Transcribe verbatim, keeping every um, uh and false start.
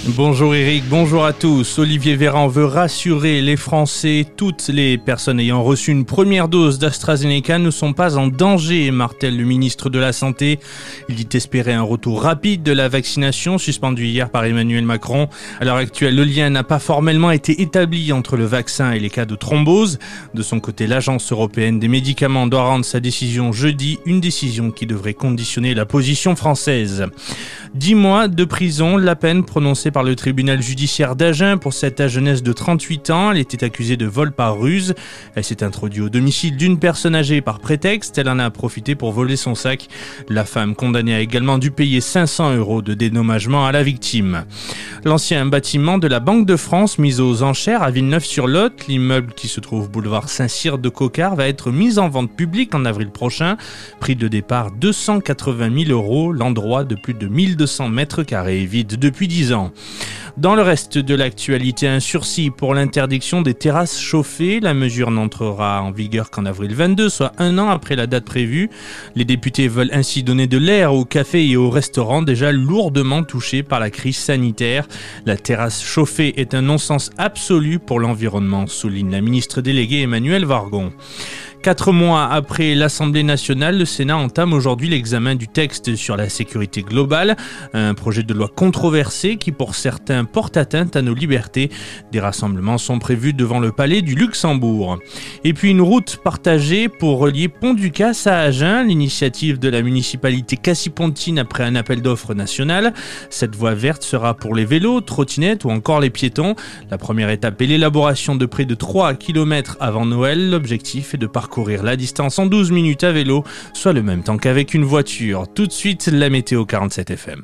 Bonjour Eric, bonjour à tous. Olivier Véran veut rassurer les Français. Toutes les personnes ayant reçu une première dose d'AstraZeneca ne sont pas en danger, martèle le ministre de la Santé. Il dit espérer un retour rapide de la vaccination, suspendu hier par Emmanuel Macron. À l'heure actuelle, le lien n'a pas formellement été établi entre le vaccin et les cas de thrombose. De son côté, l'Agence européenne des médicaments doit rendre sa décision jeudi, une décision qui devrait conditionner la position française. Dix mois de prison, la peine prononcée par le tribunal judiciaire d'Agen pour cette agenaise de trente-huit ans. Elle était accusée de vol par ruse. Elle s'est introduite au domicile d'une personne âgée par prétexte. Elle en a profité pour voler son sac. La femme condamnée a également dû payer cinq cents euros de dédommagement à la victime. L'ancien bâtiment de la Banque de France mis aux enchères à Villeneuve-sur-Lot, l'immeuble qui se trouve boulevard Saint-Cyr de Coquart, va être mis en vente publique en avril prochain. Prix de départ deux cent quatre-vingt mille euros. L'endroit de plus de mille deux cents mètres carrés est vide depuis dix ans. Dans le reste de l'actualité, un sursis pour l'interdiction des terrasses chauffées. La mesure n'entrera en vigueur qu'en avril vingt-deux, soit un an après la date prévue. Les députés veulent ainsi donner de l'air aux cafés et aux restaurants déjà lourdement touchés par la crise sanitaire. La terrasse chauffée est un non-sens absolu pour l'environnement, souligne la ministre déléguée Emmanuelle Wargon. Quatre mois après l'Assemblée nationale, le Sénat entame aujourd'hui l'examen du texte sur la sécurité globale, un projet de loi controversé qui pour certains porte atteinte à nos libertés. Des rassemblements sont prévus devant le palais du Luxembourg. Et puis une route partagée pour relier Pont-du-Casse à Agen, l'initiative de la municipalité Cassipontine après un appel d'offres national. Cette voie verte sera pour les vélos, trottinettes ou encore les piétons. La première étape est l'élaboration de près de trois kilomètres avant Noël. L'objectif est de parcourir courir la distance en douze minutes à vélo, soit le même temps qu'avec une voiture. Tout de suite, la météo quarante-sept F M.